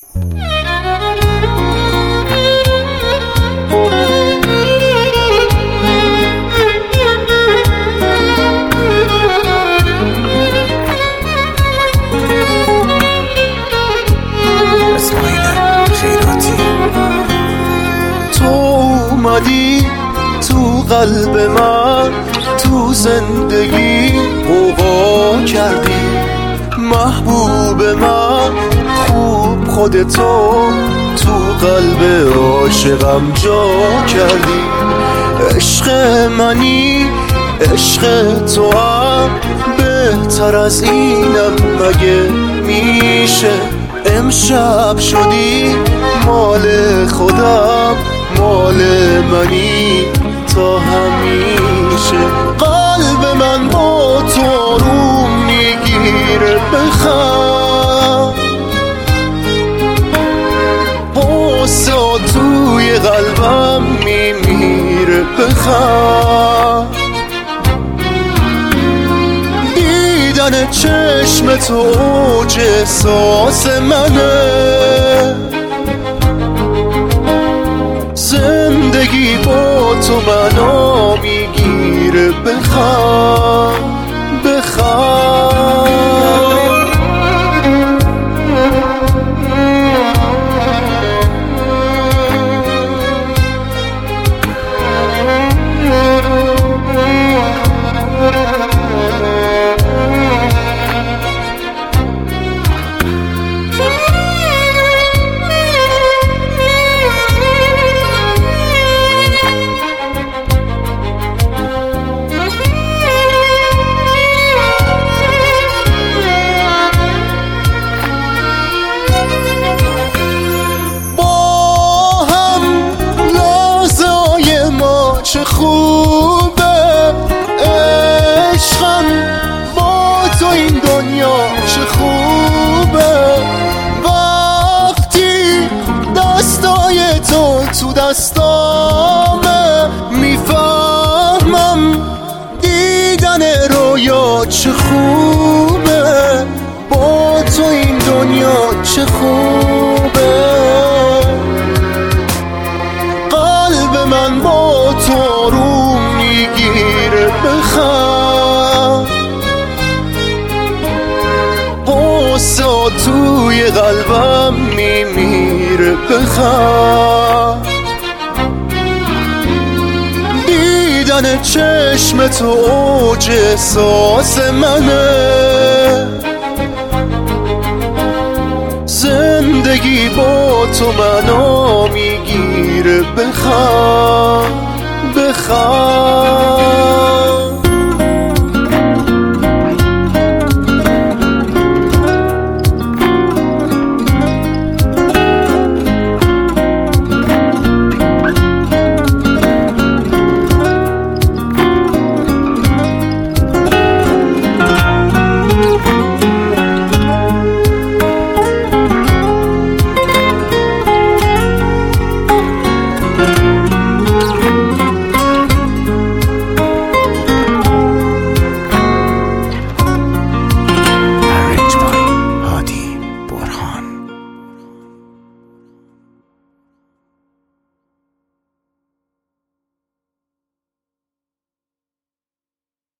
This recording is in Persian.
اومدی تو قلب من، تو زندگی غوغا کردی. محبوب من خوب خودتو تو قلب عاشقم جا کردی. عشق منی عشق تو هم بهتر از اینم مگه میشه؟ امشب شدی مال خودم، مال منی تا همیشه. قلب من با تو آروم میگیره، بخند غصه توی قلبم میمیره، بخند دیدن چشم تو اوج احساس منه. زندگی با تو بنا میگیره، بخند بخند. چه خوبه عشقم با تو، این دنیا چه خوبه وقتی دستای تو دستامه. میفهمم دیدن رویا چه خوبه، با تو این دنیا چه خوبه. قلب من با تو آروم میگیره، بخند غصه توی قلبم میمیره، بخند دیدن چشم تو اوج احساس منه. زندگی با تو بنا میگیره، بخند بخند.